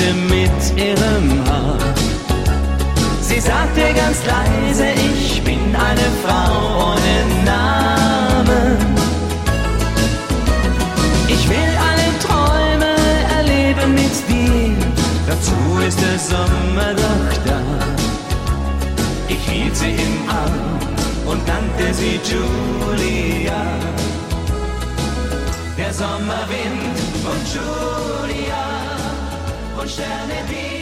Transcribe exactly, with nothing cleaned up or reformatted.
spielte mit ihrem Haar. Sie sagte ganz leise, ich bin eine Frau ohne Namen. Ich will alle Träume erleben mit dir, dazu ist der Sommer doch da. Ich hielt sie im Arm und nannte sie Julia. Der Sommerwind und Julia und Sterne, die